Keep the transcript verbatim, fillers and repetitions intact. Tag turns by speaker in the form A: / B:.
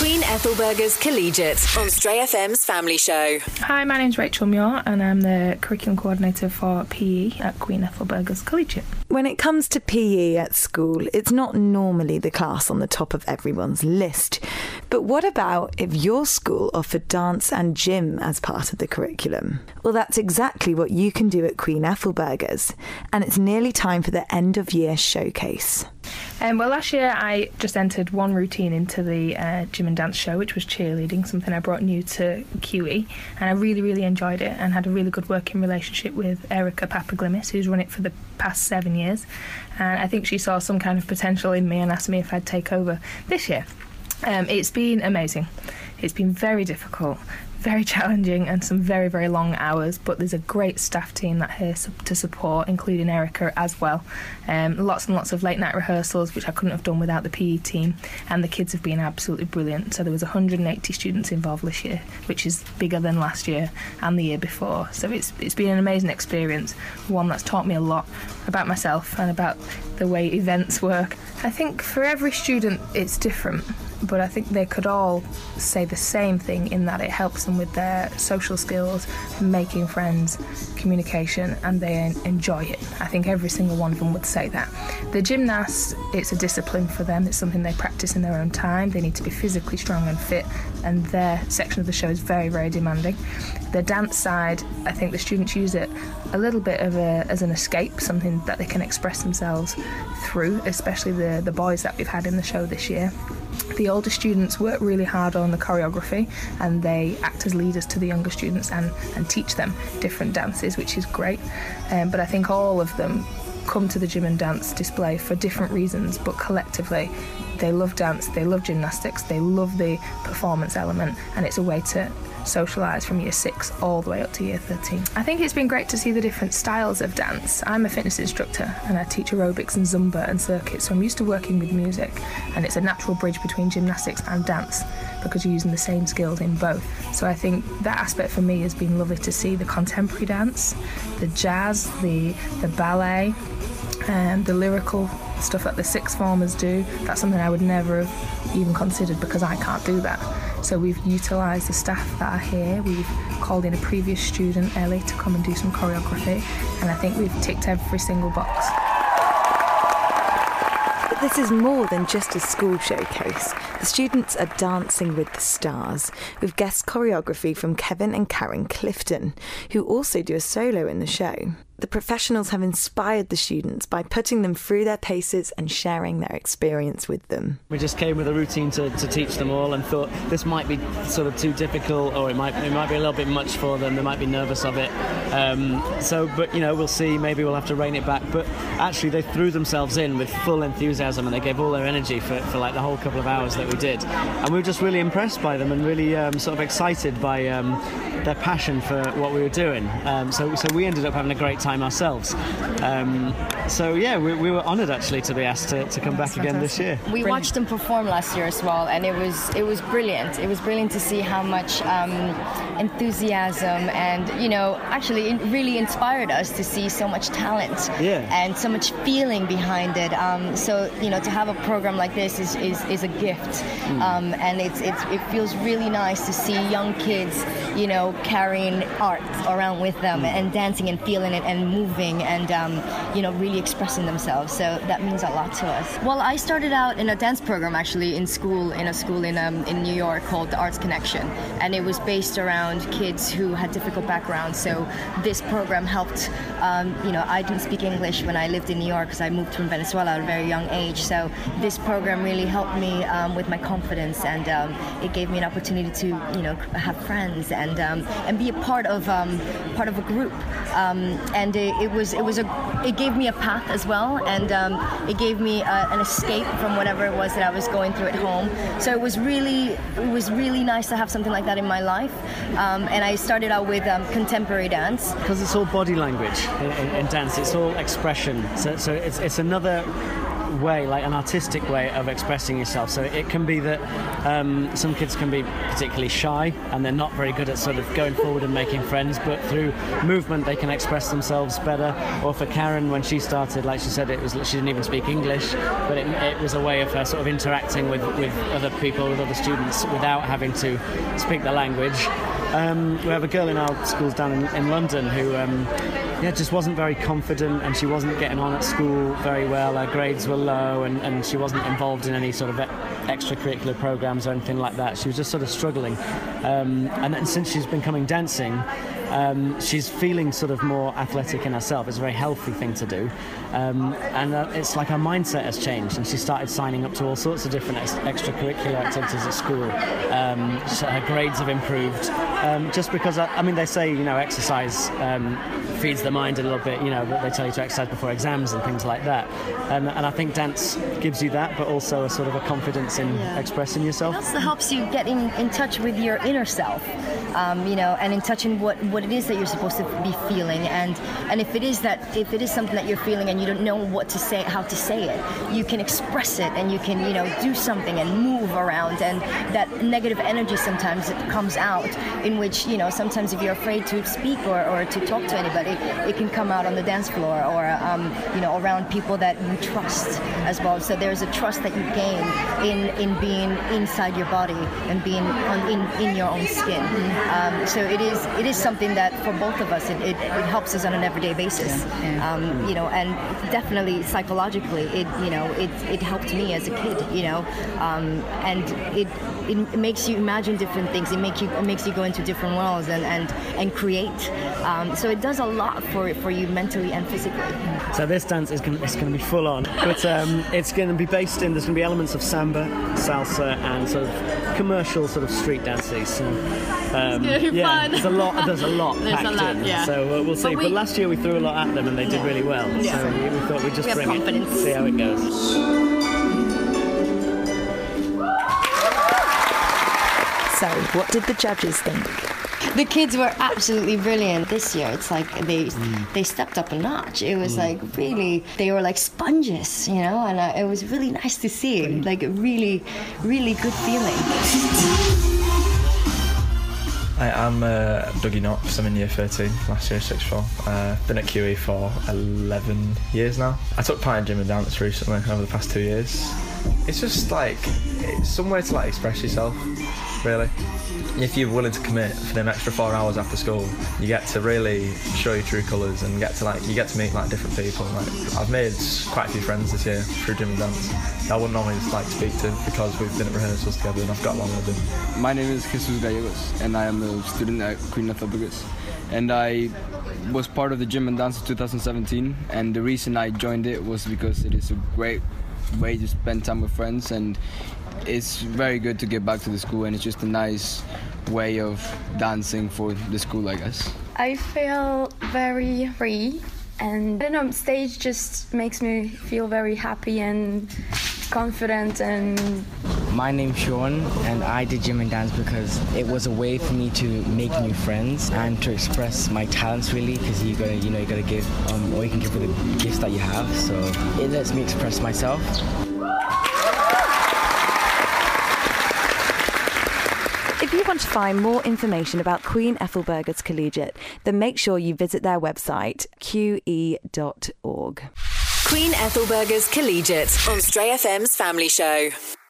A: Queen Ethelberger's Collegiate on Stray F M's Family Show.
B: Hi, my name's Rachel Muir and I'm the Curriculum Coordinator for P E at Queen Ethelberger's Collegiate.
C: When it comes to P E at school, it's not normally the class on the top of everyone's list. But what about if your school offered dance and gym as part of the curriculum? Well, that's exactly what you can do at Queen Ethelberger's, and it's nearly time for the end of year showcase.
B: Um, well, last year I just entered one routine into the uh, gym and dance show, which was cheerleading, something I brought new to Q E, and I really, really enjoyed it and had a really good working relationship with Erica Papaglimis, who's run it for the past seven years, and I think she saw some kind of potential in me and asked me if I'd take over this year. Um, it's been amazing. It's been very difficult, very challenging, and some very, very long hours, but there's a great staff team that here to support, including Erica as well. Um, lots and lots of late night rehearsals, which I couldn't have done without the P E team, and the kids have been absolutely brilliant. So there was one hundred eighty students involved this year, which is bigger than last year and the year before. So it's it's been an amazing experience, one that's taught me a lot about myself and about the way events work. I think for every student it's different, but I think they could all say the same thing in that it helps them with their social skills, making friends, communication, and they enjoy it. I think every single one of them would say that. The gymnasts, it's a discipline for them. It's something they practice in their own time. They need to be physically strong and fit, and their section of the show is very, very demanding. The dance side, I think the students use it a little bit of a, as an escape, something that they can express themselves through, especially the, the boys that we've had in the show this year. The older students work really hard on the choreography and they act as leaders to the younger students and, and teach them different dances, which is great. Um, but I think all of them come to the gym and dance display for different reasons, but collectively they love dance, they love gymnastics, they love the performance element, and it's a way to socialise from year six all the way up to year thirteen. I think it's been great to see the different styles of dance. I'm a fitness instructor and I teach aerobics and Zumba and circuits, so I'm used to working with music, and it's a natural bridge between gymnastics and dance because you're using the same skills in both. So I think that aspect for me has been lovely to see the contemporary dance, the jazz, the, the ballet, and the lyrical stuff that the sixth formers do. That's something I would never have even considered because I can't do that. So we've utilised the staff that are here. We've called in a previous student, Ellie, to come and do some choreography, and I think we've ticked every single box.
C: But this is more than just a school showcase. The students are dancing with the stars, with guest choreography from Kevin and Karen Clifton, who also do a solo in the show. The professionals have inspired the students by putting them through their paces and sharing their experience with them.
D: We just came with a routine to, to teach them all and thought this might be sort of too difficult, or it might it might be a little bit much for them. They might be nervous of it. Um, so, but you know, we'll see. Maybe we'll have to rein it back. But actually, they threw themselves in with full enthusiasm and they gave all their energy for, for like the whole couple of hours that we did. And we were just really impressed by them and really um, sort of excited by um, their passion for what we were doing. Um, so, so we ended up having a great time ourselves. Um, so yeah, we, we were honoured actually to be asked to, to come back again this year.
E: We watched them perform last year as well, and it was it was brilliant. It was brilliant to see how much um, enthusiasm and, you know, actually it really inspired us to see so much talent
D: yeah.
E: and so much feeling behind it. Um, so, you know, to have a program like this is, is, is a gift. Mm. Um, and it's, it's it feels really nice to see young kids, you know, carrying art around with them mm. and dancing and feeling it and moving and, um, you know, really expressing themselves. So that means a lot to us. Well, I started out in a dance program actually in school, in a school in, um, in New York called the Arts Connection. And it was based around kids who had difficult backgrounds. So this program helped, um, you know, I didn't speak English when I lived in New York because I moved from Venezuela at a very young age. So this program really helped me um, with my confidence, and um, it gave me an opportunity to, you know, have friends and um, and be a part of um, part of a group. Um, and it, it was it was a it gave me a path as well, and um, it gave me uh, an escape from whatever it was that I was going through at home. So it was really it was really nice to have something like that in my life. Um, and I started out with um, contemporary dance
D: because it's all body language in, in, in dance. It's all expression. So, so it's it's another way, like an artistic way of expressing yourself. So it can be that um, some kids can be particularly shy and they're not very good at sort of going forward and making friends, but through movement they can express themselves better. Or for Karen, when she started, like she said, it was she didn't even speak English, but it, it was a way of her sort of interacting with, with other people, with other students, without having to speak the language. Um, we have a girl in our schools down in, in London who um, yeah, just wasn't very confident, and she wasn't getting on at school very well. Her grades were low, and, and she wasn't involved in any sort of extracurricular programs or anything like that. She was just sort of struggling. Um, and, and since she's been coming dancing, um, she's feeling sort of more athletic in herself. It's a very healthy thing to do. Um, and uh, it's like her mindset has changed, and she started signing up to all sorts of different ex- extracurricular activities at school. Um, so her grades have improved. Um, just because, I, I mean, they say, you know, exercise um, feeds the mind a little bit, you know, they tell you to exercise before exams and things like that. And, and I think dance gives you that, but also a sort of a confidence in yeah. expressing yourself.
E: It also helps you get in, in touch with your inner self, um, you know, and in touch in what, what it is that you're supposed to be feeling. And, and if it is that, if it is something that you're feeling and you don't know what to say, how to say it, you can express it, and you can, you know, do something and move around. And that negative energy sometimes it comes out, in which, you know, sometimes if you're afraid to speak or, or to talk to anybody, it can come out on the dance floor or, um, you know, around people that you trust as well. So there's a trust that you gain in, in being inside your body and being on, in, in your own skin. Um, so it is it is something that for both of us, it, it, it helps us on an everyday basis. Um, you know, and definitely psychologically, it you know, it it helped me as a kid. You know, um, and it it makes you imagine different things. It makes you it makes you go into different worlds and and, and create. Um, so it does a lot for for you mentally and physically.
D: So this dance is going it's going to be full on, but um, it's going to be based in. There's going to be elements of samba, salsa, and sort of commercial sort of street dances. So, um,
F: it's gonna be
D: yeah,
F: fun.
D: there's a lot. There's a lot
F: There's
D: packed
F: a lot,
D: in.
F: yeah.
D: So uh, we'll see. But,
F: But
D: we,
F: we,
D: but last year we threw a lot at them and they did
F: yeah.
D: really well.
F: Yeah.
D: So we, we thought we'd just
E: we have
D: bring
E: confidence.
D: it, see how it goes.
C: So, what did the judges think?
E: The kids were absolutely brilliant this year. It's like they mm. they stepped up a notch. It was mm. like really, they were like sponges, you know, and uh, it was really nice to see. Like a really, really good feeling.
G: Hi, I'm uh, Dougie Knox. I'm in year thirteen, last year sixth form. Uh, been at Q E for eleven years now. I took part in gym and dance recently over the past two years. It's just like, it's somewhere to like express yourself, really. If you're willing to commit for them extra four hours after school, you get to really show your true colours and get to like you get to meet like different people. Like I've made quite a few friends this year through gym and dance that I wouldn't always like speak to because we've been at rehearsals together and I've got along with them.
H: My name is Jesus Gallegos and I am a student at Queen Elizabeth, and I was part of the gym and dance in two thousand seventeen, and the reason I joined it was because it is a great way to spend time with friends, and it's very good to get back to the school, and it's just a nice way of dancing for the school, I guess.
I: I feel very free, and I don't know, stage just makes me feel very happy and confident. And
J: my name's Sean, and I did gym and dance because it was a way for me to make new friends and to express my talents, really, because you gotta, you know, you gotta give, um, or you can give with the gifts that you have. So it lets me express myself.
C: If you want to find more information about Queen Ethelburga's Collegiate, then make sure you visit their website, q e dot org.
A: Queen Ethelburga's Collegiate on Stray F M's Family Show.